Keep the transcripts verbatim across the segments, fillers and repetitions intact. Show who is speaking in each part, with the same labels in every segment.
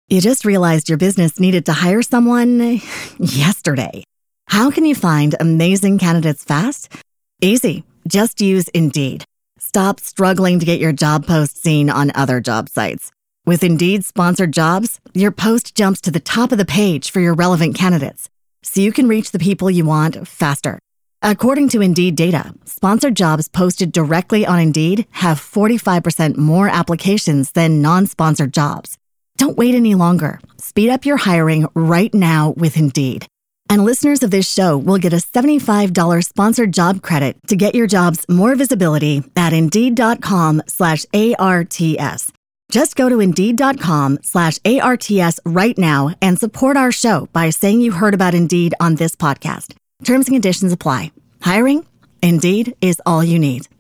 Speaker 1: You just realized your business needed to hire someone yesterday. How can you find amazing candidates fast? Easy. Just use Indeed. Stop struggling to get your job post seen on other job sites. With Indeed sponsored jobs, your post jumps to the top of the page for your relevant candidates, so you can reach the people you want faster. According to Indeed data, sponsored jobs posted directly on Indeed have forty-five percent more applications than non-sponsored jobs. Don't wait any longer. Speed up your hiring right now with Indeed. And listeners of this show will get a seventy-five dollars sponsored job credit to get your jobs more visibility at Indeed.com slash ARTS. Just go to Indeed.com slash ARTS right now and support our show by saying you heard about Indeed on this podcast. Terms and conditions apply. Hiring? Indeed is all you need.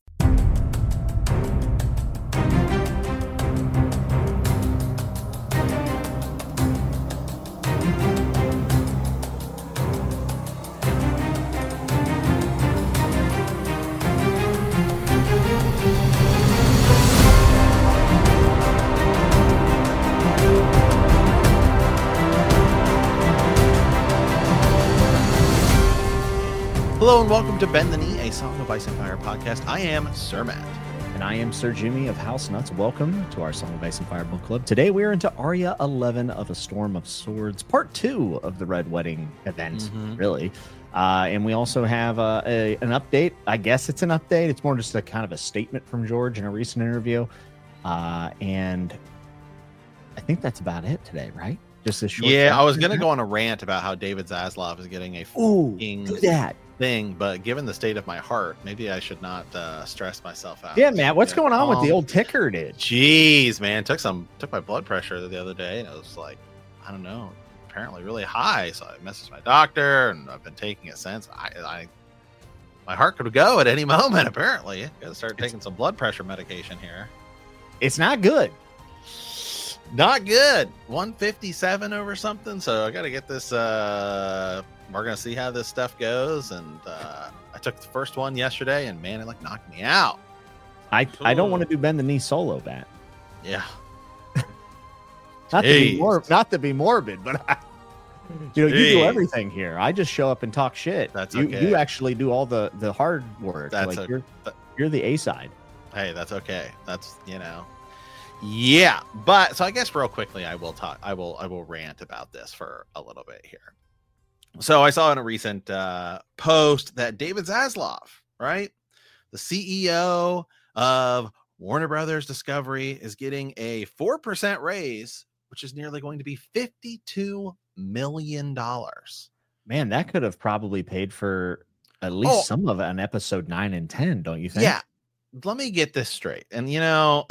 Speaker 2: Hello and welcome to Bend the Knee, a Song of Ice and Fire podcast. I am Sir Matt.
Speaker 3: And I am Sir Jimmy of House Nuts. Welcome to our Song of Ice and Fire book club. Today we are into Arya eleven of A Storm of Swords, part two of the Red Wedding event, mm-hmm. really. Uh, and we also have uh, a, an update. I guess it's an update. It's more just a kind of a statement from George in a recent interview. Uh, and I think that's about it today, right? Just a short.
Speaker 2: Yeah, I was going to go on a rant about how David Zaslav is getting a
Speaker 3: Ooh, do that.
Speaker 2: thing, but given the state of my heart, maybe I should not uh, stress myself out.
Speaker 3: Yeah, Matt, what's going on um, with the old ticker, dude?
Speaker 2: Jeez, man, took some took my blood pressure the other day, and it was like, I don't know, apparently really high. So I messaged my doctor, and I've been taking it since. I, I my heart could go at any moment. Apparently, got to start taking some blood pressure medication here.
Speaker 3: It's not good.
Speaker 2: Not good. one fifty-seven over something. So I got to get this. Uh, we're going to see how this stuff goes. And uh, I took the first one yesterday and man, it like knocked me out.
Speaker 3: I, I don't want to do Bend the Knee solo, Matt.
Speaker 2: Yeah.
Speaker 3: not, to be mor- not to be morbid, but I, you know, Jeez. you do everything here. I just show up and talk shit.
Speaker 2: That's
Speaker 3: you,
Speaker 2: okay.
Speaker 3: You actually do all the, the hard work.
Speaker 2: That's
Speaker 3: like
Speaker 2: okay.
Speaker 3: you're, you're the A side.
Speaker 2: Hey, that's okay. That's, you know. Yeah, but so I guess real quickly, I will talk. I will. I will rant about this for a little bit here. So I saw in a recent uh, post that David Zaslav, right, the C E O of Warner Brothers Discovery, is getting a four percent raise, which is nearly going to be fifty-two million dollars.
Speaker 3: Man, that could have probably paid for at least oh, some of an episode nine and ten, don't you think?
Speaker 2: Yeah. Let me get this straight, and you know.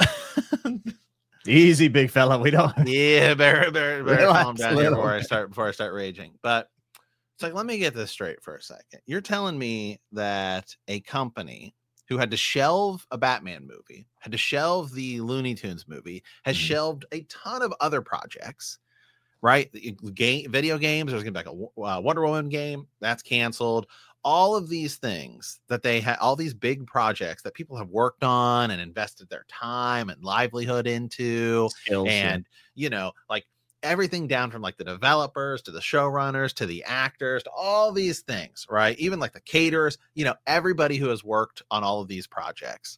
Speaker 3: Easy, big fella. We don't.
Speaker 2: Yeah, better, better, better calm down here before I start before I start raging. But it's like, let me get this straight for a second. You're telling me that a company who had to shelve a Batman movie, had to shelve the Looney Tunes movie, has mm-hmm. shelved a ton of other projects, right? Game, video games. There's gonna be like a uh, Wonder Woman game that's canceled. All of these things that they had, all these big projects that people have worked on and invested their time and livelihood into, Skills, and yeah. you know, like everything down from like the developers to the showrunners to the actors to all these things, right? Even like the caterers, you know, everybody who has worked on all of these projects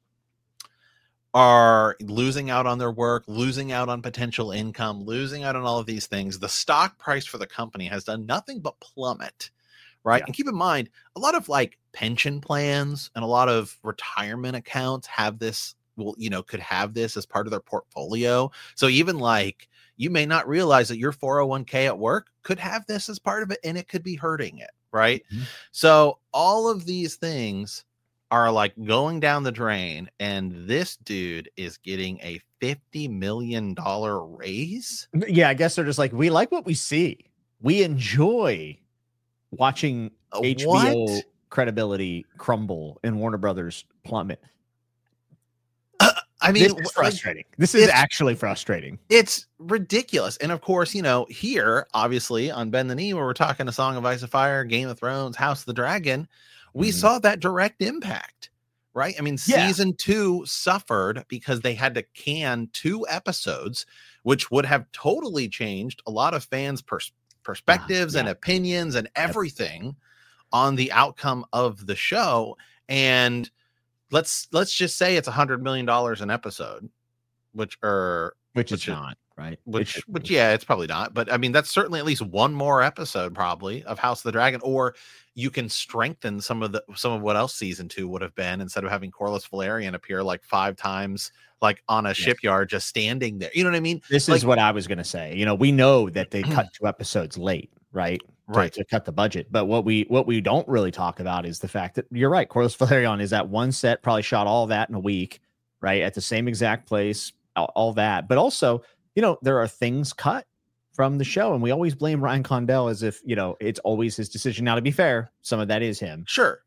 Speaker 2: are losing out on their work, losing out on potential income, losing out on all of these things. The stock price for the company has done nothing but plummet. Right. Yeah. And keep in mind, a lot of like pension plans and a lot of retirement accounts have this, well, you know, could have this as part of their portfolio. So even like you may not realize that your four oh one k at work could have this as part of it and it could be hurting it. Right. Mm-hmm. So all of these things are like going down the drain. And this dude is getting a fifty million dollars raise.
Speaker 3: Yeah. I guess they're just like, we like what we see. We enjoy watching H B O
Speaker 2: what?
Speaker 3: credibility crumble and Warner Brothers plummet.
Speaker 2: Uh, I mean,
Speaker 3: this is frustrating. Like, this is actually frustrating.
Speaker 2: It's ridiculous. And of course, you know, here, obviously on Bend the Knee, where we're talking A Song of Ice and Fire, Game of Thrones, House of the Dragon, we mm-hmm. saw that direct impact, right? I mean,
Speaker 3: yeah.
Speaker 2: season two suffered because they had to can two episodes which would have totally changed a lot of fans' pers- perspectives uh, yeah. and opinions and everything yep. on the outcome of the show. And let's let's just say it's a hundred million dollars an episode, which are
Speaker 3: which, which is not right.
Speaker 2: Which which, which yeah, it's probably not. But I mean, that's certainly at least one more episode probably of House of the Dragon, or you can strengthen some of the some of what else season two would have been, instead of having Corlys Velaryon appear like five times, like on a yes. shipyard, just standing there. You know what I mean?
Speaker 3: This
Speaker 2: like,
Speaker 3: is what I was going to say. You know, we know that they cut two episodes late, right? To,
Speaker 2: right.
Speaker 3: to cut the budget. But what we what we don't really talk about is the fact that you're right. Corlys Velaryon is at one set, probably shot all that in a week, right? At the same exact place, all, all that. But also, you know, there are things cut from the show, and we always blame Ryan Condell as if, you know, it's always his decision. Now, to be fair, some of that is him.
Speaker 2: Sure.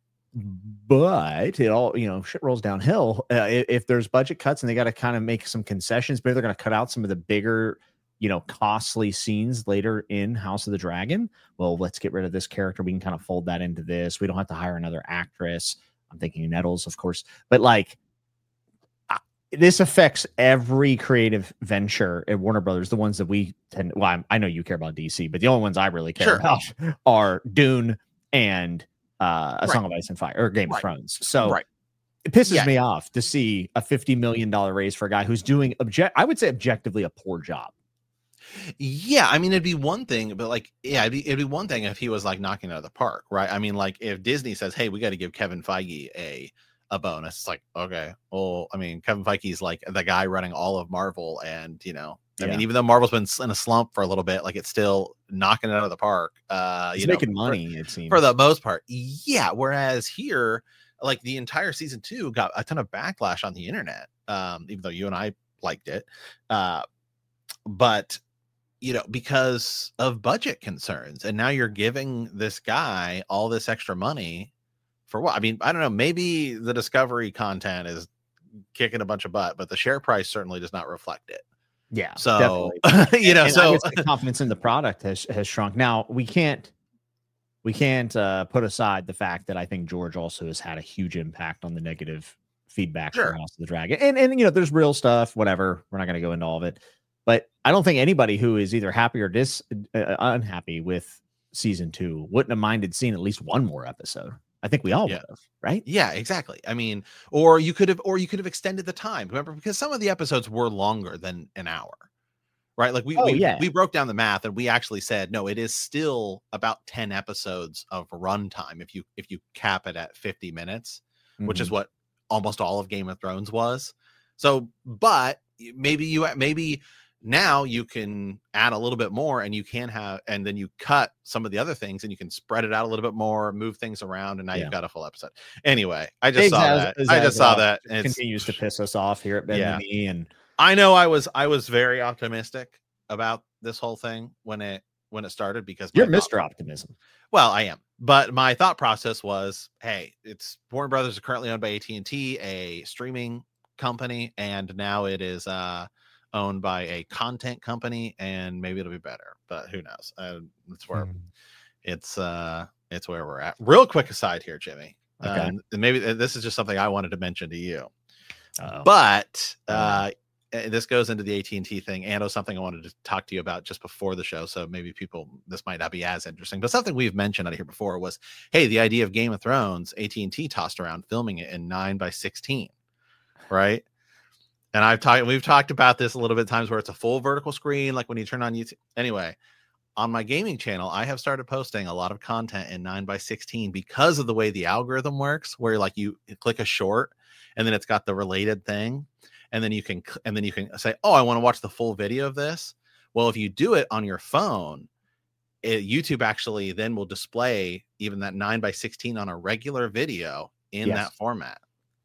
Speaker 3: But it all, you know, shit rolls downhill. Uh, if, if there's budget cuts and they got to kind of make some concessions, maybe they're going to cut out some of the bigger, you know, costly scenes later in House of the Dragon. Well, let's get rid of this character. We can kind of fold that into this. We don't have to hire another actress. I'm thinking Nettles, of course. But like, this affects every creative venture at Warner Brothers. The ones that we tend, well, I'm, I know you care about D C, but the only ones I really care
Speaker 2: sure.
Speaker 3: about are Dune and uh, A
Speaker 2: right.
Speaker 3: Song of Ice and Fire, or Game
Speaker 2: right.
Speaker 3: of Thrones. So
Speaker 2: right.
Speaker 3: it pisses
Speaker 2: yeah.
Speaker 3: me off to see a fifty million dollars raise for a guy who's doing object, I would say objectively a poor job.
Speaker 2: Yeah, I mean, it'd be one thing, but like, yeah, it'd be, it'd be one thing if he was like knocking it out of the park, right? I mean, like if Disney says, "Hey, we got to give Kevin Feige a a bonus," it's like, okay, well, I mean, Kevin Feige's like the guy running all of Marvel, and you know, I yeah. mean, even though Marvel's been in a slump for a little bit, like it's still knocking it out of the park. Uh,
Speaker 3: He's
Speaker 2: you
Speaker 3: making
Speaker 2: know,
Speaker 3: money,
Speaker 2: for,
Speaker 3: it seems,
Speaker 2: for the most part. Yeah. Whereas here, like the entire season two got a ton of backlash on the internet, um, even though you and I liked it, uh, but. You know, because of budget concerns. And now you're giving this guy all this extra money for what? I mean, I don't know. Maybe the Discovery content is kicking a bunch of butt, but the share price certainly does not reflect it.
Speaker 3: Yeah.
Speaker 2: So, you know,
Speaker 3: and
Speaker 2: so
Speaker 3: the confidence in the product has, has shrunk. Now, we can't, we can't uh, put aside the fact that I think George also has had a huge impact on the negative feedback
Speaker 2: sure.
Speaker 3: for House of the Dragon. And, and, you know, there's real stuff, whatever. We're not going to go into all of it. But I don't think anybody who is either happy or dis uh, unhappy with season two wouldn't have minded seeing at least one more episode. I think we all
Speaker 2: yeah.
Speaker 3: would have, right?
Speaker 2: Yeah, exactly. I mean, or you could have, or you could have extended the time. Remember, because some of the episodes were longer than an hour, right? Like we,
Speaker 3: oh,
Speaker 2: we,
Speaker 3: yeah.
Speaker 2: we broke down the math, and we actually said no, it is still about ten episodes of runtime if you if you cap it at fifty minutes, mm-hmm. which is what almost all of Game of Thrones was. So, but maybe you maybe. Now you can add a little bit more, and you can have, and then you cut some of the other things, and you can spread it out a little bit more, move things around, and now yeah. you've got a full episode. Anyway, I just Dave saw Zaz, that. Zaz I just saw that.
Speaker 3: And it continues to piss us off here at Ben
Speaker 2: yeah.
Speaker 3: Me, and
Speaker 2: I know I was I was very optimistic about this whole thing when it when it started, because
Speaker 3: you're Mister Optimism.
Speaker 2: Well, I am, but my thought process was, hey, it's Warner Brothers is currently owned by A T and T, a streaming company, and now it is uh. owned by a content company, and maybe it'll be better, but who knows? Uh, that's where hmm. it's uh it's where we're at. Real quick aside here, Jimmy. Okay. Um, maybe this is just something I wanted to mention to you. Uh-oh. But uh, uh this goes into the A T and T thing, and it was something I wanted to talk to you about just before the show. So maybe people, this might not be as interesting, but something we've mentioned out of here before was, hey, the idea of Game of Thrones, A T and T tossed around filming it in nine by sixteen, right? And I've talked, we've talked about this a little bit of times where it's a full vertical screen, like when you turn on YouTube. Anyway, on my gaming channel, I have started posting a lot of content in nine by sixteen because of the way the algorithm works, where like you click a short and then it's got the related thing. And then you can, and then you can say, oh, I want to watch the full video of this. Well, if you do it on your phone, it, YouTube actually then will display even that nine by sixteen on a regular video in yes. that format.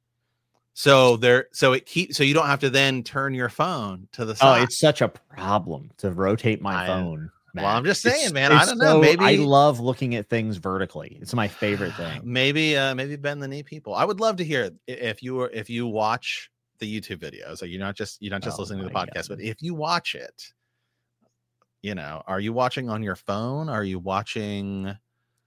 Speaker 2: So there, so it keeps, so you don't have to then turn your phone to the side.
Speaker 3: Oh, it's such a problem to rotate my I, phone.
Speaker 2: Matt. Well, I'm just saying,
Speaker 3: it's,
Speaker 2: man.
Speaker 3: It's
Speaker 2: I don't
Speaker 3: so,
Speaker 2: know. Maybe
Speaker 3: I love looking at things vertically. It's my favorite thing.
Speaker 2: Maybe, uh, maybe bend the knee, people. I would love to hear if you were, if you watch the YouTube videos. So you're not just you're not just oh listening to the podcast, God. But if you watch it, you know, are you watching on your phone? Are you watching?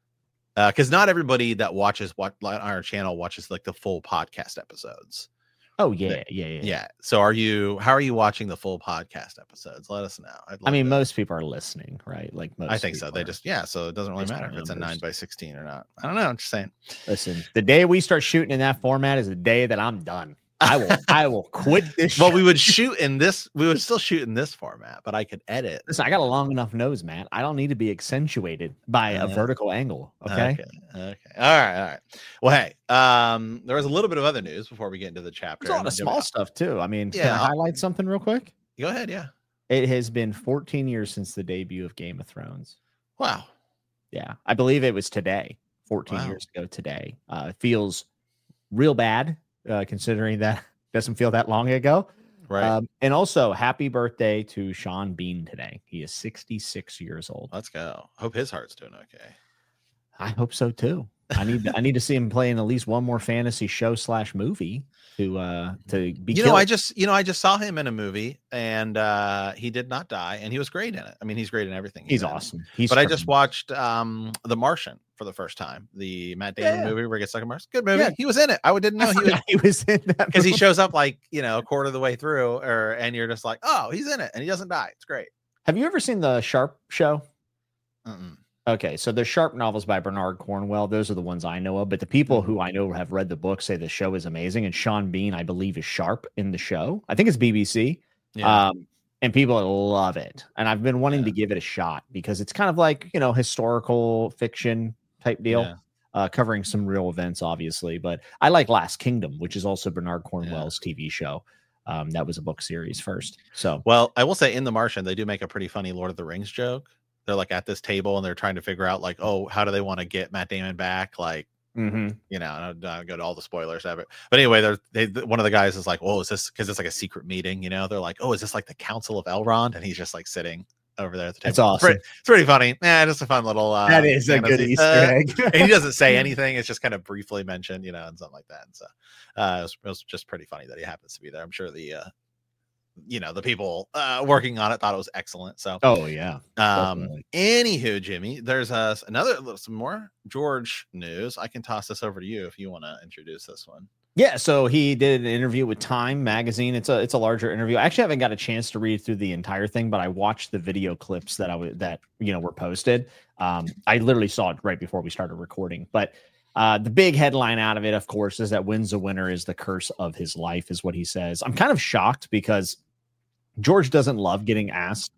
Speaker 2: Because uh, not everybody that watches what on our channel watches like the full podcast episodes,
Speaker 3: Oh yeah, yeah, yeah,
Speaker 2: yeah. So are you? How are you watching the full podcast episodes? Let us know.
Speaker 3: I mean, to... most people are listening, right? Like most.
Speaker 2: I think so. They
Speaker 3: are.
Speaker 2: just yeah. So it doesn't really matter if it's a nine by sixteen or not. I don't know. I'm just saying.
Speaker 3: Listen, the day we start shooting in that format is the day that I'm done. I will I will quit this.
Speaker 2: Well,
Speaker 3: show.
Speaker 2: we would shoot in this. We would still shoot in this format, but I could edit.
Speaker 3: Listen, I got a long enough nose, man. I don't need to be accentuated by a uh, vertical angle. Okay?
Speaker 2: okay. Okay. All right. All right. Well, hey, um, there was a little bit of other news before we get into the chapter.
Speaker 3: There's a lot of small stuff too. I mean,
Speaker 2: yeah,
Speaker 3: can I highlight something real quick?
Speaker 2: Go ahead. Yeah.
Speaker 3: It has been fourteen years since the debut of Game of Thrones.
Speaker 2: Wow.
Speaker 3: Yeah, I believe it was today. fourteen wow. years ago today. Uh, it feels real bad uh, considering that. Doesn't feel that long ago.
Speaker 2: Right.
Speaker 3: Um, and also, happy birthday to Sean Bean today. He is sixty-six years old.
Speaker 2: Let's go. Hope his heart's doing okay.
Speaker 3: I hope so, too. I need I need to see him play in at least one more fantasy show slash movie to uh to be.
Speaker 2: You
Speaker 3: killed.
Speaker 2: know, I just you know I just saw him in a movie and uh he did not die and he was great in it. I mean, he's great in everything.
Speaker 3: He's, he's awesome. He's
Speaker 2: but I just watched um The Martian for the first time, the Matt Damon yeah. movie where he gets stuck in Mars. Good movie. Yeah. He was in it. I didn't know
Speaker 3: I
Speaker 2: he was.
Speaker 3: He was in that
Speaker 2: because he shows up like you know a quarter of the way through, or and you're just like, oh, he's in it and he doesn't die. It's great.
Speaker 3: Have you ever seen the Sharp show?
Speaker 2: Mm-mm.
Speaker 3: Okay, so the Sharp novels by Bernard Cornwell, those are the ones I know of. But the people who I know have read the book say the show is amazing. And Sean Bean, I believe, is Sharp in the show. I think it's B B C.
Speaker 2: Yeah.
Speaker 3: Um, and people love it. And I've been wanting yeah. to give it a shot because it's kind of like, you know, historical fiction type deal, yeah. uh, covering some real events, obviously. But I like Last Kingdom, which is also Bernard Cornwell's yeah. T V show. Um, that was a book series first. So,
Speaker 2: well, I will say in The Martian, they do make a pretty funny Lord of the Rings joke. They're like at this table and they're trying to figure out like, oh, how do they want to get Matt Damon back? Like,
Speaker 3: mm-hmm.
Speaker 2: you know, I don't, I don't go to all the spoilers ever. But anyway, they're they one of the guys is like, oh, is this because it's like a secret meeting? You know, they're like, oh, is this like the Council of Elrond? And he's just like sitting over there at the table.
Speaker 3: That's awesome.
Speaker 2: It's pretty, it's pretty funny. Yeah, just a fun little. Uh,
Speaker 3: that is a good
Speaker 2: see.
Speaker 3: Easter
Speaker 2: uh,
Speaker 3: egg.
Speaker 2: And he doesn't say anything. It's just kind of briefly mentioned, you know, and something like that. And so uh, it was, it was just pretty funny that he happens to be there. I'm sure the. Uh, you know, the people uh working on it thought it was excellent. So
Speaker 3: oh yeah.
Speaker 2: Um definitely. Anywho, Jimmy, there's uh another some more George news. I can toss this over to you if you want to introduce this one.
Speaker 3: Yeah, so he did an interview with Time magazine. It's a it's a larger interview. I actually haven't got a chance to read through the entire thing, but I watched the video clips that I was that you know were posted. Um I literally saw it right before we started recording. But Uh, the big headline out of it, of course, is that wins a winner is the curse of his life, is what he says. I'm kind of shocked because George doesn't love getting asked.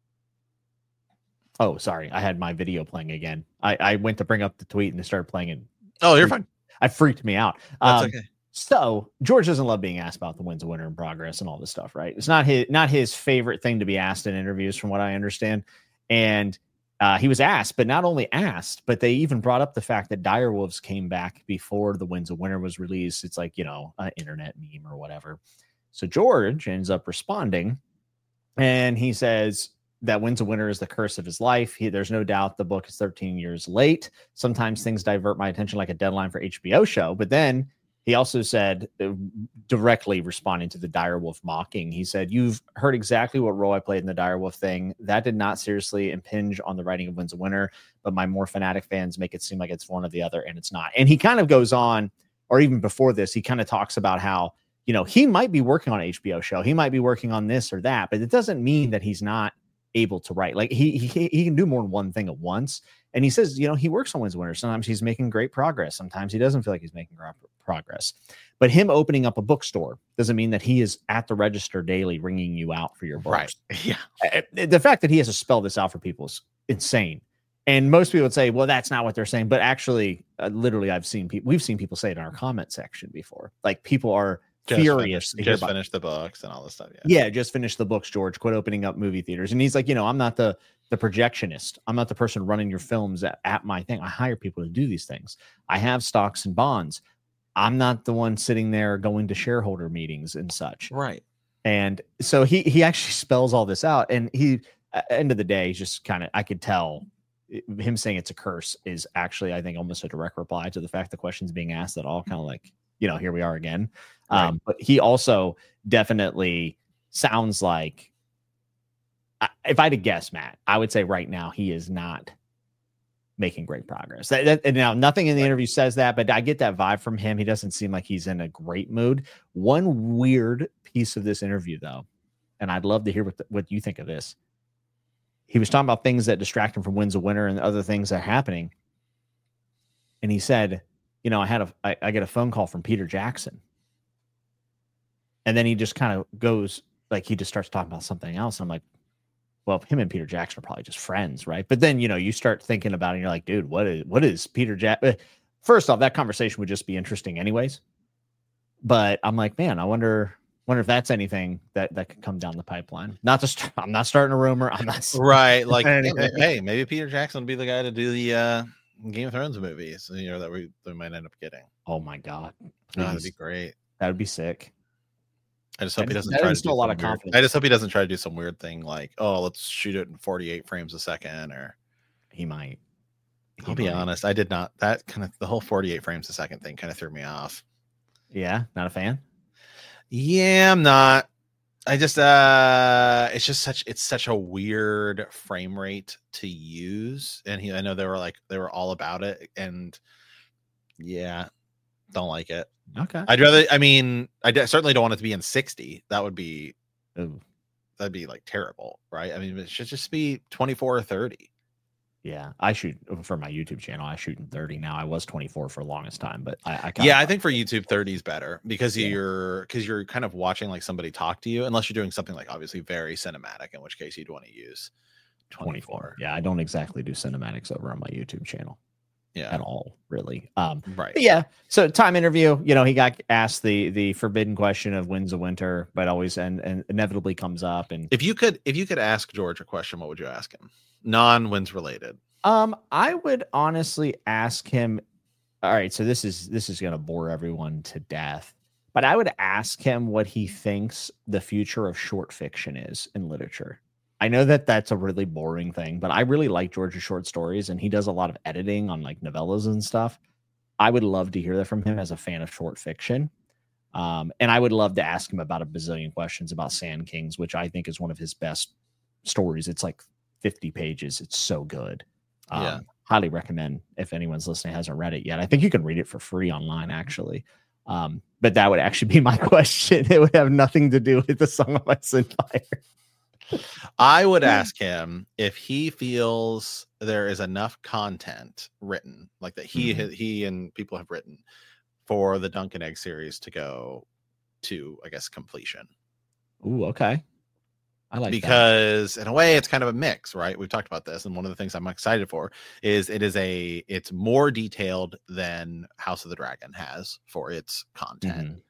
Speaker 3: Oh, sorry. I had my video playing again. I, I went to bring up the tweet and it started playing it.
Speaker 2: Oh, you're fine.
Speaker 3: I freaked me out.
Speaker 2: That's
Speaker 3: um,
Speaker 2: okay.
Speaker 3: So George doesn't love being asked about the wins a winner in progress and all this stuff, right? It's not his, not his favorite thing to be asked in interviews, from what I understand. And Uh, he was asked, but not only asked, but they even brought up the fact that Direwolves came back before the Wins a Winner was released. It's like, you know, an internet meme or whatever. So George ends up responding and he says that Wins a Winner is the curse of his life. He, there's no doubt the book is thirteen years late. Sometimes things divert my attention like a deadline for H B O show. But then he also said, uh, directly responding to the Direwolf mocking, he said, "You've heard exactly what role I played in the Direwolf thing. That did not seriously impinge on the writing of Wins a Winner, but my more fanatic fans make it seem like it's one or the other, and it's not." And he kind of goes on, or even before this, he kind of talks about how, you know, he might be working on an H B O show. He might be working on this or that, but it doesn't mean that he's not able to write. Like he, he, he can do more than one thing at once. And he says, you know, he works on Wins a Winner. Sometimes he's making great progress. Sometimes he doesn't feel like he's making progress. But him opening up a bookstore doesn't mean that he is at the register daily ringing you out for your books.
Speaker 2: Right. Yeah.
Speaker 3: The fact that he has to spell this out for people is insane. And most people would say, well, that's not what they're saying. But actually, uh, literally, I've seen people, we've seen people say it in our comment section before. Like people are just furious.
Speaker 2: Finish, just finish the books and all this stuff. Yeah.
Speaker 3: Yeah. Just finish the books, George. Quit opening up movie theaters. And he's like, you know, I'm not the, the projectionist. I'm not the person running your films at, at my thing. I hire people to do these things. I have stocks and bonds. I'm not the one sitting there going to shareholder meetings and such.
Speaker 2: Right.
Speaker 3: And so he, he actually spells all this out. And he, at the end of the day, he's just kind of, I could tell him saying it's a curse is actually, I think, almost a direct reply to the fact the question's being asked at all. Kind of like, you know, here we are again. Right. Um, but he also definitely sounds like, if I had to guess, Matt, I would say right now he is not making great progress. That, that, and now nothing in the interview says that, but I get that vibe from him. He doesn't seem like he's in a great mood. One weird piece of this interview, though, and I'd love to hear what the, what you think of this. He was talking about things that distract him from Winds of Winter and other things that are happening. And he said, you know, I had a, I, I get a phone call from Peter Jackson. And then he just kind of goes, like, he just starts talking about something else. And I'm like, well, him and Peter Jackson are probably just friends, right? But then, you know, you start thinking about it and you're like, dude, what is, what is Peter Jackson? First off, that conversation would just be interesting anyways. But I'm like, man, I wonder, wonder if that's anything that, that could come down the pipeline. Not just, I'm not starting a rumor. I'm not
Speaker 2: right. Like, hey, hey, maybe Peter Jackson will be the guy to do the uh, Game of Thrones movies, you know, that we, that we might end up getting.
Speaker 3: Oh my God.
Speaker 2: Oh, that'd be great.
Speaker 3: That would be sick.
Speaker 2: I just hope
Speaker 3: that,
Speaker 2: he doesn't try to do
Speaker 3: a lot of
Speaker 2: weird,
Speaker 3: confidence.
Speaker 2: I just hope he doesn't try to do some weird thing like, oh, let's shoot it in forty-eight frames a second, or
Speaker 3: he might. He
Speaker 2: I'll
Speaker 3: might.
Speaker 2: be honest, I did not. That kind of the whole forty-eight frames a second thing kind of threw me off.
Speaker 3: Yeah, not a fan.
Speaker 2: Yeah, I'm not. I just uh it's just such it's such a weird frame rate to use, and he I know they were like they were all about it, and yeah, don't like it.
Speaker 3: Okay.
Speaker 2: I'd rather, I mean, I d- certainly don't want it to be in sixty. That would be,
Speaker 3: Ooh.
Speaker 2: that'd be like terrible, right? I mean, it should just be twenty-four or thirty.
Speaker 3: Yeah, I shoot for my YouTube channel. I shoot in thirty now. I was twenty-four for the longest time, but I, I
Speaker 2: yeah, I think for YouTube thirty is better because
Speaker 3: yeah.
Speaker 2: you're because you're kind of watching like somebody talk to you, unless you're doing something like obviously very cinematic, in which case you'd want to use twenty-four.
Speaker 3: twenty-four. Yeah, I don't exactly do cinematics over on my YouTube channel.
Speaker 2: Yeah,
Speaker 3: at all, really. Um,
Speaker 2: right.
Speaker 3: Yeah. So time interview, you know, he got asked the the forbidden question of Winds of Winter, but always and, and inevitably comes up. And
Speaker 2: if you could, if you could ask George a question, what would you ask him? Non-Winds related.
Speaker 3: Um, I would honestly ask him. All right, so this is this is gonna bore everyone to death, but I would ask him what he thinks the future of short fiction is in literature. I know that that's a really boring thing, but I really like George's short stories, and he does a lot of editing on like novellas and stuff. I would love to hear that from him as a fan of short fiction. Um, and I would love to ask him about a bazillion questions about Sand Kings, which I think is one of his best stories. It's like fifty pages. It's so good. Um,
Speaker 2: Yeah.
Speaker 3: Highly recommend if anyone's listening hasn't read it yet. I think you can read it for free online, actually. Um, but that would actually be my question. It would have nothing to do with the Song of Ice and Fire.
Speaker 2: I would ask him if he feels there is enough content written, like that he
Speaker 3: Mhm.
Speaker 2: he and people have written for the Dunk and Egg series to go to, I guess, completion.
Speaker 3: Ooh, okay. I like
Speaker 2: because that. In a way it's kind of a mix, right? We've talked about this, and one of the things I'm excited for is it is a it's more detailed than House of the Dragon has for its content.
Speaker 3: Mhm.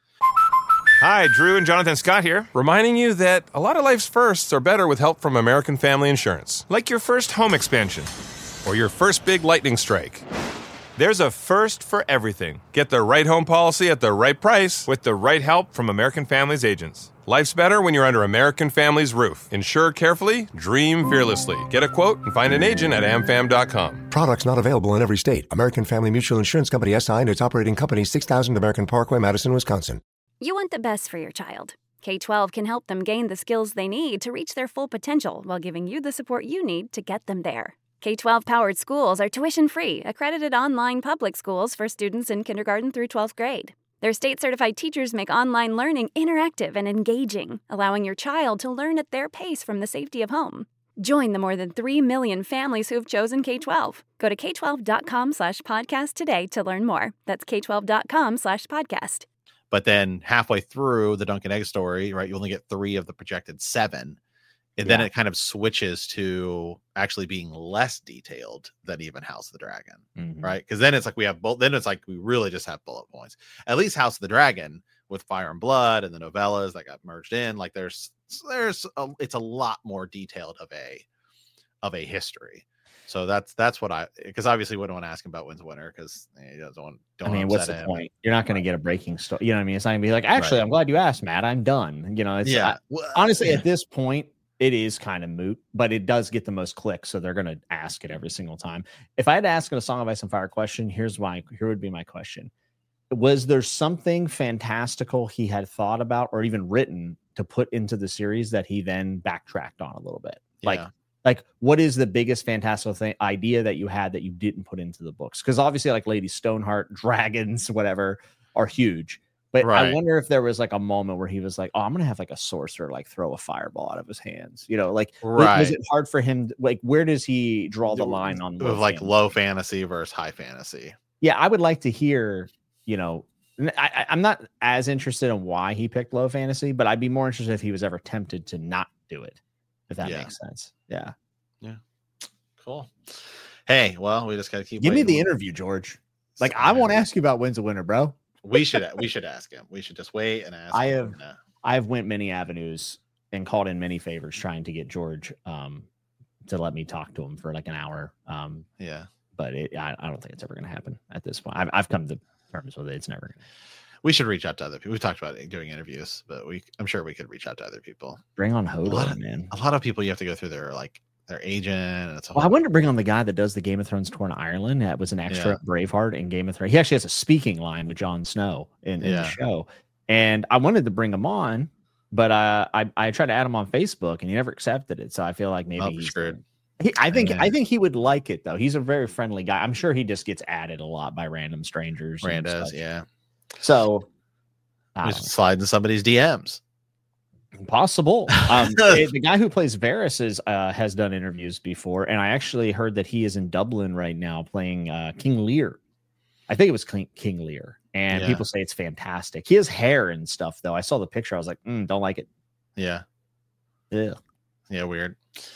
Speaker 4: Hi, Drew and Jonathan Scott here, reminding you that a lot of life's firsts are better with help from American Family Insurance. Like your first home expansion or your first big lightning strike. There's a first for everything. Get the right home policy at the right price with the right help from American Family's agents. Life's better when you're under American Family's roof. Insure carefully, dream fearlessly. Get a quote and find an agent at am fam dot com.
Speaker 5: Products not available in every state. American Family Mutual Insurance Company S I and its operating company, six thousand American Parkway, Madison, Wisconsin.
Speaker 6: You want the best for your child. K twelve can help them gain the skills they need to reach their full potential while giving you the support you need to get them there. K twelve-powered schools are tuition-free, accredited online public schools for students in kindergarten through twelfth grade. Their state-certified teachers make online learning interactive and engaging, allowing your child to learn at their pace from the safety of home. Join the more than three million families who have chosen K twelve. Go to k twelve dot com slash podcast today to learn more. That's k twelve dot com slash podcast.
Speaker 2: But then halfway through the Dunk and Egg story, right, you only get three of the projected seven. And
Speaker 3: Yeah.
Speaker 2: then it kind of switches to actually being less detailed than even House of the Dragon,
Speaker 3: Mhm.
Speaker 2: right? Because then it's like we have both. Then it's like we really just have bullet points. At least House of the Dragon with Fire and Blood and the novellas that got merged in, like there's there's a, it's a lot more detailed of a of a history. So that's that's what I because obviously wouldn't want to ask him about Winds of Winter because he doesn't want. Don't
Speaker 3: I mean,
Speaker 2: wanna
Speaker 3: what's
Speaker 2: upset
Speaker 3: the
Speaker 2: him.
Speaker 3: point? You're not going to get a breaking story. You know what I mean? It's not going to be like, actually,
Speaker 2: Right.
Speaker 3: I'm glad you asked, Matt. I'm done. You know, it's
Speaker 2: Yeah.
Speaker 3: I-
Speaker 2: Well,
Speaker 3: honestly,
Speaker 2: yeah.
Speaker 3: at this point, it is kind of moot, but it does get the most clicks. So they're going to ask it every single time. If I had to ask a Song of Ice and Fire question, here's why. Here would be my question. Was there something fantastical he had thought about or even written to put into the series that he then backtracked on a little bit? Like,
Speaker 2: Yeah.
Speaker 3: Like, what is the biggest fantastical thing idea that you had that you didn't put into the books? Because obviously, like Lady Stoneheart, dragons, whatever, are huge. But right. I wonder if there was like a moment where he was like, "Oh, I'm gonna have like a sorcerer like throw a fireball out of his hands." You know, like right. was it hard for him? Like, where does he draw the line on
Speaker 2: low like fantasy? Low fantasy versus high fantasy?
Speaker 3: Yeah, I would like to hear. You know, I, I'm not as interested in why he picked low fantasy, but I'd be more interested if he was ever tempted to not do it. If that yeah. makes sense. Yeah.
Speaker 2: Yeah. Cool. Hey, well, we just gotta keep.
Speaker 3: Give waiting. me the interview, George. Like, I won't ask you about when's a winner, bro.
Speaker 2: We should we should ask him. We should just wait and ask.
Speaker 3: I
Speaker 2: him.
Speaker 3: have I have went many avenues and called in many favors trying to get George um to let me talk to him for like an hour. Um
Speaker 2: yeah,
Speaker 3: but it, I, I don't think it's ever going to happen at this point. I've I've come to terms with it. It's never going to.
Speaker 2: We should reach out to other people. We talked about doing interviews, but we I'm sure we could reach out to other people.
Speaker 3: Bring on Hodor,
Speaker 2: a lot of,
Speaker 3: man.
Speaker 2: A lot of people you have to go through their like their agent. And it's a
Speaker 3: well, I wanted to bring on the guy that does the Game of Thrones tour in Ireland. That was an extra yeah. Braveheart in Game of Thrones. He actually has a speaking line with Jon Snow in, in yeah. the show. And I wanted to bring him on, but uh, I I tried to add him on Facebook and he never accepted it. So I feel like maybe
Speaker 2: oh,
Speaker 3: he's
Speaker 2: screwed.
Speaker 3: He, I think yeah. I think he would like it though. He's a very friendly guy. I'm sure he just gets added a lot by random strangers.
Speaker 2: Randos, yeah.
Speaker 3: So
Speaker 2: we should slide into somebody's D Ms.
Speaker 3: Possible. Um, the guy who plays Varys is, uh, has done interviews before, and I actually heard that he is in Dublin right now playing uh, King Lear. I think it was King, King Lear, and yeah. people say it's fantastic. He has hair and stuff, though. I saw the picture. I was like, mm, don't like it.
Speaker 2: Yeah.
Speaker 3: Yeah.
Speaker 2: Yeah, weird.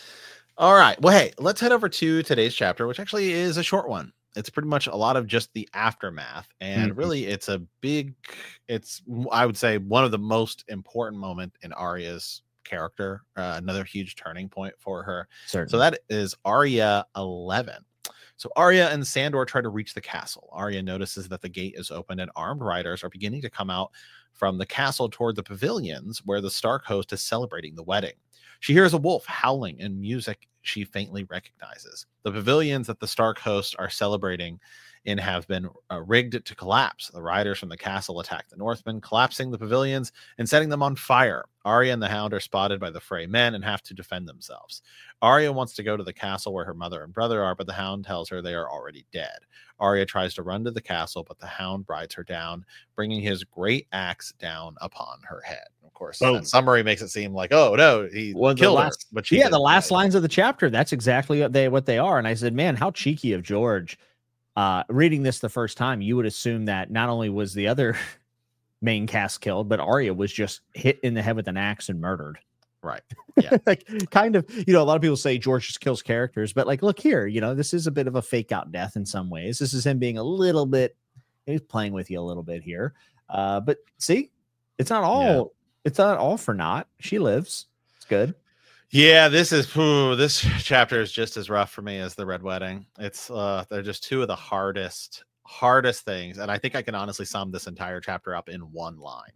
Speaker 2: All right. Well, hey, let's head over to today's chapter, which actually is a short one. It's pretty much a lot of just the aftermath. And mm-hmm. really, it's a big, it's, I would say, one of the most important moment in Arya's character. Uh, another huge turning point for her.
Speaker 3: Certainly.
Speaker 2: So that is Arya eleven. So Arya and Sandor try to reach the castle. Arya notices that the gate is open and armed riders are beginning to come out from the castle toward the pavilions where the Stark host is celebrating the wedding. She hears a wolf howling and music she faintly recognizes. The pavilions that the Stark hosts are celebrating in have been uh, rigged to collapse. The riders from the castle attack the Northmen, collapsing the pavilions and setting them on fire. Arya and the Hound are spotted by the Frey men and have to defend themselves. Arya wants to go to the castle where her mother and brother are, but the Hound tells her they are already dead. Arya tries to run to the castle, but the Hound rides her down, bringing his great axe down upon her head. Of course, oh. that summary makes it seem like, oh no, he well, killed
Speaker 3: last,
Speaker 2: her. But she
Speaker 3: yeah, the last die. lines of the chapter, that's exactly what they what they are. And I said, man, how cheeky of George. Uh, reading this the first time, you would assume that not only was the other main cast killed, but Arya was just hit in the head with an axe and murdered.
Speaker 2: Right. Yeah.
Speaker 3: Like kind of, you know, a lot of people say George just kills characters, but like, look here, you know, this is a bit of a fake out death in some ways. This is him being a little bit, he's playing with you a little bit here. Uh, but see, it's not all, yeah. it's not all for naught. She lives. It's good.
Speaker 2: Yeah, this is ooh, this chapter is just as rough for me as the Red Wedding. It's uh they're just two of the hardest, hardest things. And I think I can honestly sum this entire chapter up in one line.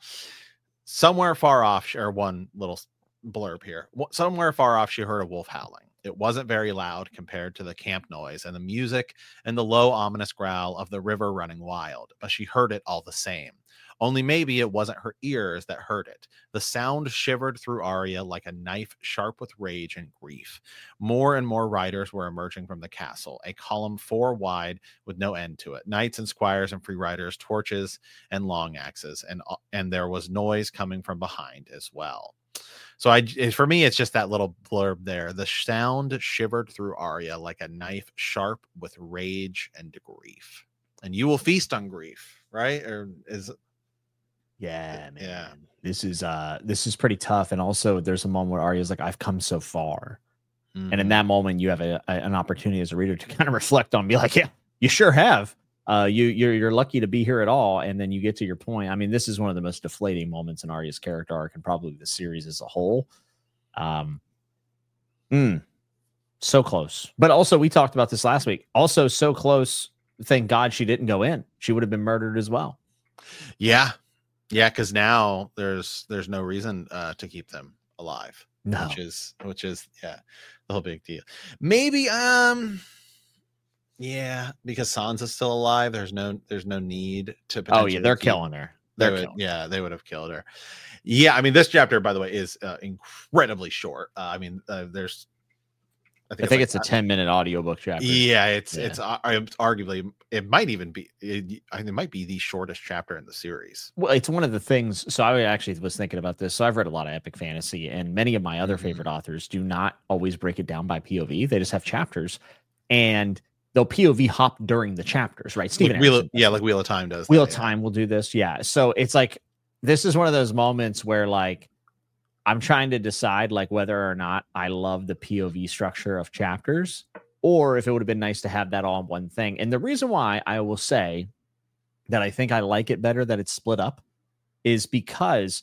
Speaker 2: Somewhere far off, or one little blurb here. Somewhere far off, she heard a wolf howling. It wasn't very loud compared to the camp noise and the music and the low, ominous growl of the river running wild, but she heard it all the same. Only maybe it wasn't her ears that heard it. The sound shivered through Arya like a knife sharp with rage and grief. More and more riders were emerging from the castle, a column four wide with no end to it. Knights and squires and free riders, torches and long axes, and, and there was noise coming from behind as well. So I, for me, it's just that little blurb there. The sound shivered through Arya like a knife sharp with rage and grief. And you will feast on grief, right? Or is
Speaker 3: Yeah, man.
Speaker 2: Yeah.
Speaker 3: This is uh this is pretty tough. And also there's a moment where Arya's like, I've come so far. Mm-hmm. And in that moment, you have a, a, an opportunity as a reader to kind of reflect on, be like, yeah, you sure have. Uh you you're you're lucky to be here at all. And then you get to your point. I mean, this is one of the most deflating moments in Arya's character arc and probably the series as a whole. Um mm, so close. But also we talked about this last week. Also so close. Thank God she didn't go in. She would have been murdered as well.
Speaker 2: Yeah. Yeah, because now there's there's no reason uh, to keep them alive.
Speaker 3: No,
Speaker 2: which is which is yeah, the whole big deal. Maybe um, yeah, because Sansa's still alive. There's no there's no need to.
Speaker 3: Oh yeah, they're keep, killing her. They're
Speaker 2: they would,
Speaker 3: killing
Speaker 2: yeah, they would have killed her. Yeah, I mean this chapter, by the way, is uh, incredibly short. Uh, I mean, uh, there's
Speaker 3: I think, I think it's, like, it's a ten minute audiobook chapter.
Speaker 2: Yeah, it's yeah. it's uh, arguably it might even be it, it might be the shortest chapter in the series.
Speaker 3: Well, it's one of the things. So I actually was thinking about this. So I've read a lot of epic fantasy, and many of my other mm-hmm. favorite authors do not always break it down by P O V. They just have chapters, and they'll P O V hop during the chapters, right?
Speaker 2: Stephen, like Wheel of, yeah, like Wheel of Time does.
Speaker 3: Wheel
Speaker 2: that,
Speaker 3: of
Speaker 2: yeah.
Speaker 3: Time will do this, yeah. So it's like this is one of those moments where like I'm trying to decide like whether or not I love the P O V structure of chapters, or if it would have been nice to have that all in one thing. And the reason why I will say that I think I like it better that it's split up is because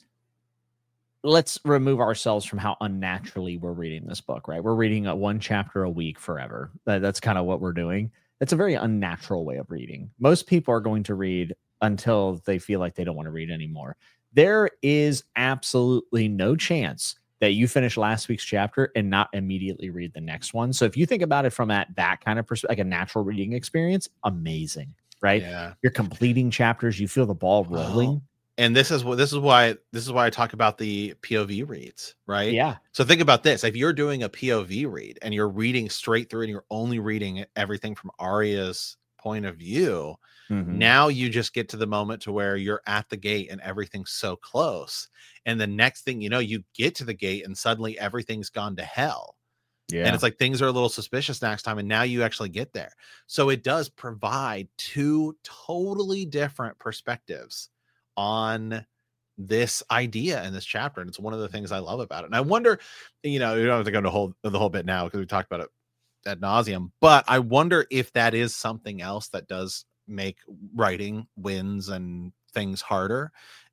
Speaker 3: let's remove ourselves from how unnaturally we're reading this book, right? We're reading a one chapter a week forever. That, that's kind of what we're doing. It's a very unnatural way of reading. Most people are going to read until they feel like they don't want to read anymore. There is absolutely no chance that you finish last week's chapter and not immediately read the next one. So if you think about it from that, that kind of perspective, like a natural reading experience, amazing, right?
Speaker 2: Yeah.
Speaker 3: You're completing chapters. You feel the ball rolling.
Speaker 2: Oh. And this is what this is why this is why I talk about the P O V reads, right?
Speaker 3: Yeah.
Speaker 2: So think about this. If you're doing a P O V read and you're reading straight through and you're only reading everything from Arya's point of view, mm-hmm. now you just get to the moment to where you're at the gate and everything's so close. And the next thing you know, you get to the gate and suddenly everything's gone to hell. Yeah. And it's like things are a little suspicious next time. And now you actually get there. So it does provide two totally different perspectives on this idea in this chapter. And it's one of the things I love about it. And I wonder, you know, you don't have to go into the whole, the whole bit now because we talked about it ad nauseum, but I wonder if that is something else that does make writing wins and things harder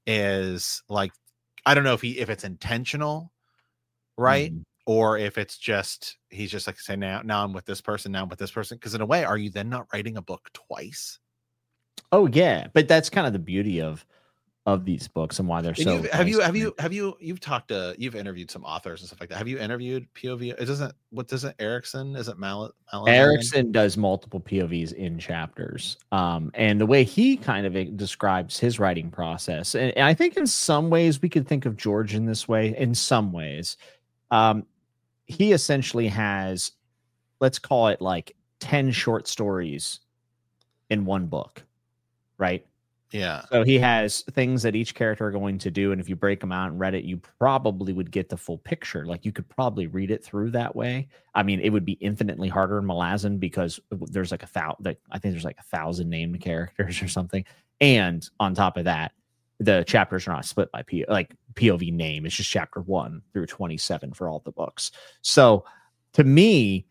Speaker 2: is like, I don't know if he, if it's intentional, right. Mm-hmm. Or if it's just, he's just like saying now, now I'm with this person, now I'm with this person. Cause in a way, are you then not writing a book twice?
Speaker 3: Oh yeah. But that's kind of the beauty of, of these books and why they're so
Speaker 2: have nice you have you have you you've talked to you've interviewed some authors and stuff like that. Have you interviewed P O V? It doesn't what doesn't Erickson is it Mal
Speaker 3: Erickson does multiple P O Vs in chapters. Um and the way he kind of describes his writing process, and, and I think in some ways we could think of George in this way, in some ways. Um he essentially has, let's call it like ten short stories in one book, right?
Speaker 2: Yeah.
Speaker 3: So he has things that each character are going to do. And if you break them out and read it, you probably would get the full picture. Like you could probably read it through that way. I mean, it would be infinitely harder in Malazan because there's like a thousand, I think there's like a thousand named characters or something. And on top of that, the chapters are not split by P, like P O V name. It's just chapter one through twenty-seven for all the books. So to me,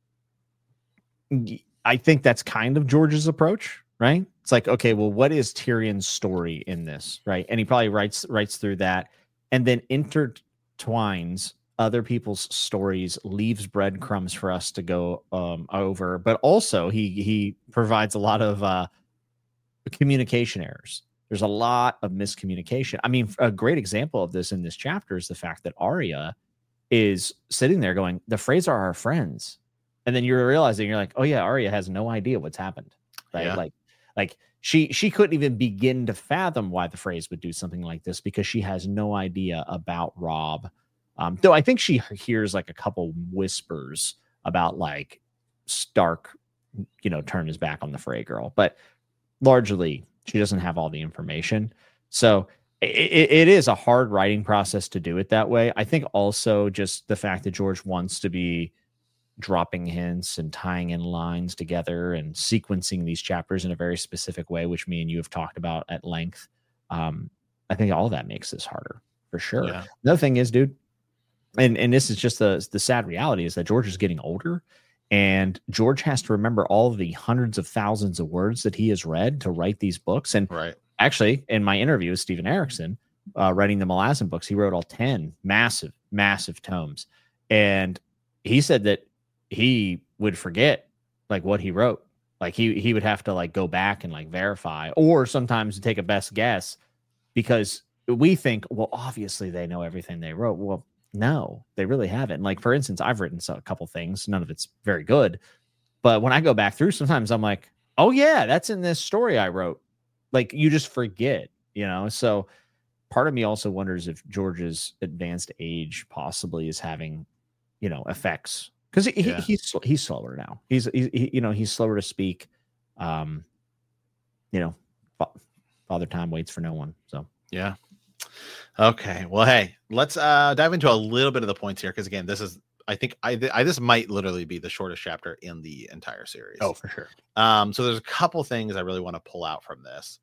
Speaker 3: I think that's kind of George's approach, right? It's like, okay, well, what is Tyrion's story in this, right? And he probably writes writes through that and then intertwines other people's stories, leaves breadcrumbs for us to go um, over. But also he he provides a lot of uh, communication errors. There's a lot of miscommunication. I mean, a great example of this in this chapter is the fact that Arya is sitting there going, the Freys are our friends. And then you're realizing, you're like, oh yeah, Arya has no idea what's happened, right? Yeah. Like, Like she she couldn't even begin to fathom why the Freys would do something like this because she has no idea about Robb. Um, though I think she hears like a couple whispers about like Stark, you know, turn his back on the Frey girl, but largely she doesn't have all the information. So it, it is a hard writing process to do it that way. I think also just the fact that George wants to be dropping hints and tying in lines together and sequencing these chapters in a very specific way, which me and you have talked about at length. Um, I think all of that makes this harder for sure. Yeah. Another thing is, dude, and, and this is just the, the sad reality is that George is getting older and George has to remember all of the hundreds of thousands of words that he has read to write these books. And
Speaker 2: right.
Speaker 3: actually in my interview with Stephen Erickson, uh, writing the Malazan books, he wrote all ten massive, massive tomes. And he said that he would forget like what he wrote. Like he, he would have to like go back and like verify or sometimes take a best guess because we think, well, obviously they know everything they wrote. Well, no, they really haven't. Like, for instance, I've written a couple things. None of it's very good. But when I go back through, sometimes I'm like, oh yeah, that's in this story I wrote. Like you just forget, you know? So part of me also wonders if George's advanced age possibly is having, you know, effects because he,
Speaker 2: Yeah.
Speaker 3: he, he's he's slower now. He's he, he, you know he's slower to speak. Um, you know, fa- Father Time waits for no one. So
Speaker 2: yeah. Okay. Well, hey, let's uh dive into a little bit of the points here because again, this is I think I, I this might literally be the shortest chapter in the entire series.
Speaker 3: oh, for sure.
Speaker 2: Um, so there's a couple things I really want to pull out from this.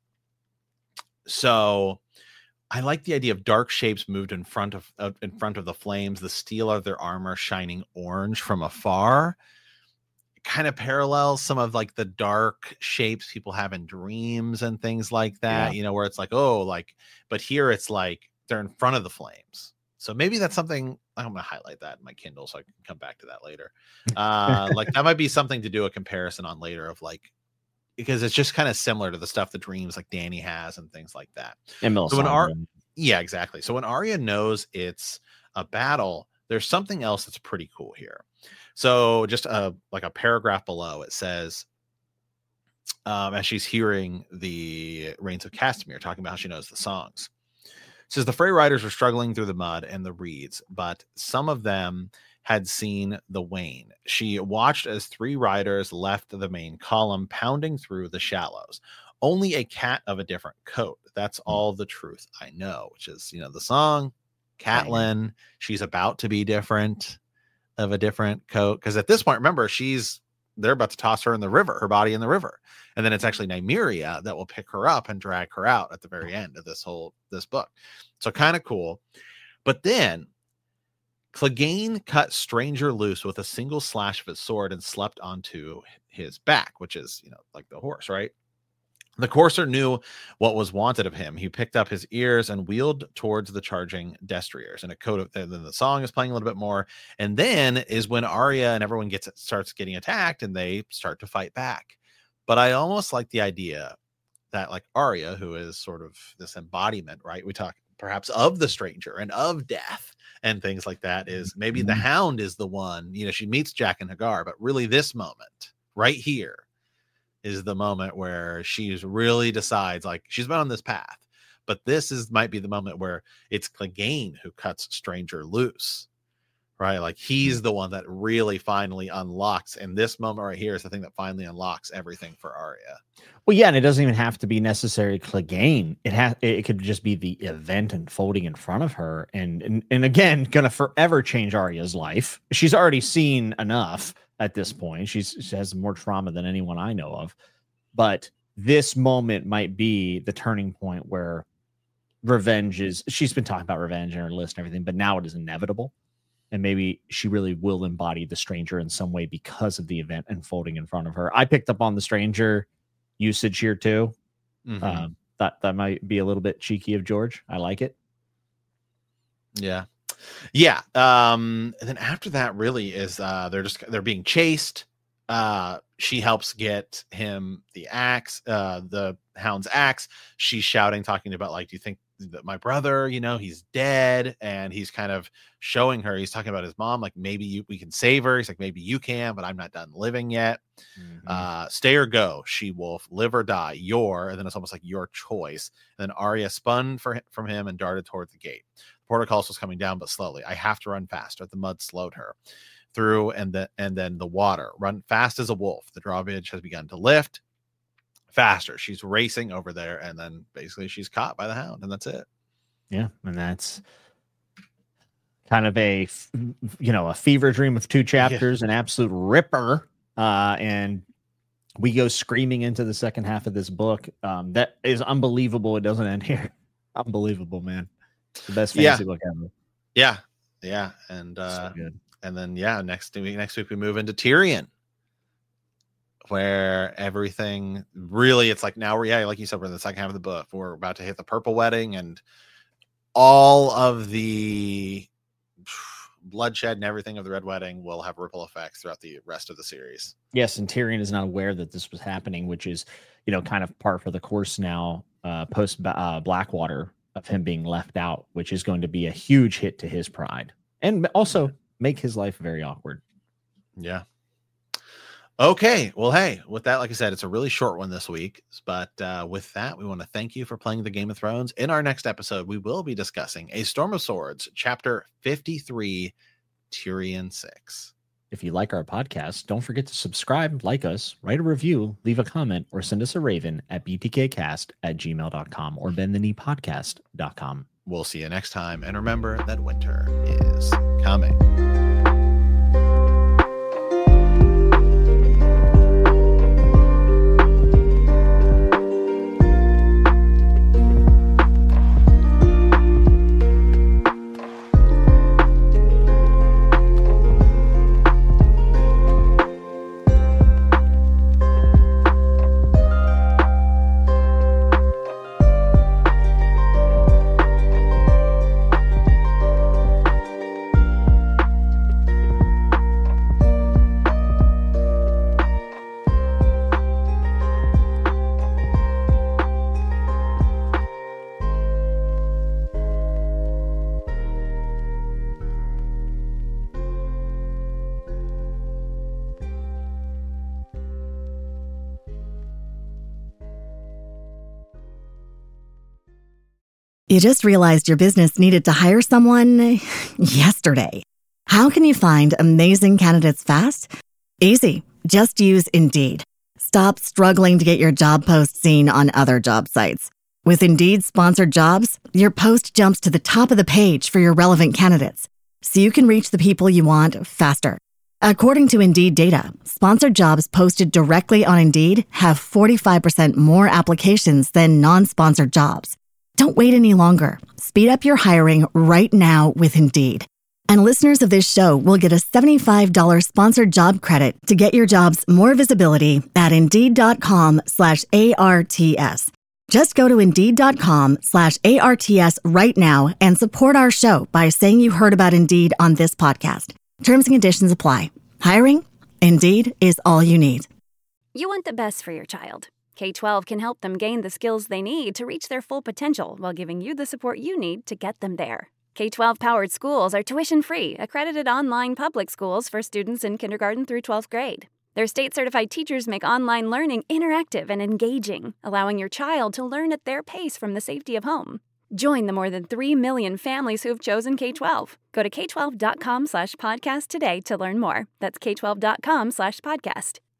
Speaker 2: So I like the idea of dark shapes moved in front of uh, in front of the flames, the steel of their armor shining orange from afar. It kind of parallels some of like the dark shapes people have in dreams and things like that,
Speaker 3: Yeah.
Speaker 2: you know, where it's like, oh, like, but here it's like they're in front of the flames. So maybe that's something I'm going to highlight that in my Kindle so I can come back to that later. Uh, like that might be something to do a comparison on later of like, because it's just kind of similar to the stuff the dreams like Danny has and things like that.
Speaker 3: And
Speaker 2: So when Ar-
Speaker 3: Melisandre.
Speaker 2: yeah, exactly. So when Arya knows it's a battle, there's something else that's pretty cool here. So just a like a paragraph below, it says, um, as she's hearing the Rains of Castamere talking about how she knows the songs. It says the Frey riders were struggling through the mud and the reeds, but some of them had seen the Wain. She watched as three riders left the main column, pounding through the shallows. Only a cat of a different coat. That's all the truth I know, which is, you know, the song, Catelyn, she's about to be different of a different coat. Because at this point, remember, she's, they're about to toss her in the river, her body in the river. And then it's actually Nymeria that will pick her up and drag her out at the very end of this whole, this book. So kind of cool. But then Clegane cut Stranger loose with a single slash of his sword and slept onto his back, which is, you know, like the horse, right? The courser knew what was wanted of him. He picked up his ears and wheeled towards the charging destriers. And a coat of then the song is playing a little bit more. And then is when Arya and everyone gets starts getting attacked and they start to fight back. But I almost like the idea that like Arya, who is sort of this embodiment, right? We talk perhaps of the stranger and of death and things like that, is maybe the Hound is the one, you know, she meets Jack and Hagar, but really this moment right here is the moment where she's really decides like she's been on this path, but this is might be the moment where it's Clegane who cuts Stranger loose, right? Like he's the one that really finally unlocks. And this moment right here is the thing that finally unlocks everything for Arya.
Speaker 3: Well, yeah, and it doesn't even have to be necessarily Clegane. It has it could just be the event unfolding in front of her, and and, and again, gonna forever change Arya's life. She's already seen enough at this point. She's she has more trauma than anyone I know of. But this moment might be the turning point where revenge is, she's been talking about revenge in her list and everything, but now it is inevitable. And maybe she really will embody the stranger in some way because of the event unfolding in front of her. I picked up on the stranger usage here too. Mm-hmm. Um, that, that might be a little bit cheeky of George. I like it.
Speaker 2: Yeah. Yeah. Um, and then after that really is uh, they're just, they're being chased. Uh, she helps get him the axe, uh, the Hound's axe. She's shouting, talking about like, do you think that my brother, you know, he's dead? And he's kind of showing her, he's talking about his mom, like maybe you, we can save her. He's like, maybe you can, but I'm not done living yet. Mm-hmm. Uh, stay or go, she wolf, live or die, your, and then it's almost like your choice. And then Arya spun for, from him and darted toward the gate. The portcullis was coming down, but slowly. I have to run faster. The mud slowed her through, and then and then the water. Run fast as a wolf. The drawbridge has begun to lift faster. She's racing over there, and then basically she's caught by the Hound, and that's it.
Speaker 3: Yeah, and that's kind of a you know a fever dream of two chapters, yeah. An absolute ripper, uh, and we go screaming into the second half of this book. Um, that is unbelievable. It doesn't end here. Unbelievable, man. It's the best fantasy
Speaker 2: yeah.
Speaker 3: book ever.
Speaker 2: Yeah, yeah, and uh,
Speaker 3: so good.
Speaker 2: And then, yeah, next week, next week we move into Tyrion, where everything really, it's like now we're, yeah, like you said, we're in the second half of the book. We're about to hit the Purple Wedding, and all of the bloodshed and everything of the Red Wedding will have ripple effects throughout the rest of the series.
Speaker 3: Yes, and Tyrion is not aware that this was happening, which is, you know, kind of par for the course now, uh, post uh, Blackwater, of him being left out, which is going to be a huge hit to his pride, and also make his life very awkward.
Speaker 2: Yeah. Okay. Well, hey, with that, like I said, it's a really short one this week. But uh, with that, we want to thank you for playing the Game of Thrones. In our next episode, we will be discussing A Storm of Swords, chapter fifty-three, Tyrion six.
Speaker 3: If you like our podcast, don't forget to subscribe, like us, write a review, leave a comment, or send us a raven at b t k cast at gmail dot com or bend the knee podcast dot com.
Speaker 2: We'll see you next time. And remember that winter is coming.
Speaker 1: You just realized your business needed to hire someone yesterday. How can you find amazing candidates fast? Easy. Just use Indeed. Stop struggling to get your job post seen on other job sites. With Indeed sponsored jobs, your post jumps to the top of the page for your relevant candidates, so you can reach the people you want faster. According to Indeed data, sponsored jobs posted directly on Indeed have forty-five percent more applications than non-sponsored jobs. Don't wait any longer. Speed up your hiring right now with Indeed. And listeners of this show will get a seventy-five dollars sponsored job credit to get your jobs more visibility at Indeed.com slash ARTS. Just go to Indeed.com slash ARTS right now and support our show by saying you heard about Indeed on this podcast. Terms and conditions apply. Hiring? Indeed is all you need.
Speaker 6: You want the best for your child. K twelve can help them gain the skills they need to reach their full potential while giving you the support you need to get them there. K twelve powered schools are tuition-free, accredited online public schools for students in kindergarten through twelfth grade. Their state-certified teachers make online learning interactive and engaging, allowing your child to learn at their pace from the safety of home. Join the more than three million families who have chosen K twelve. Go to k twelve dot com slash podcast today to learn more. That's k twelve dot com slash podcast.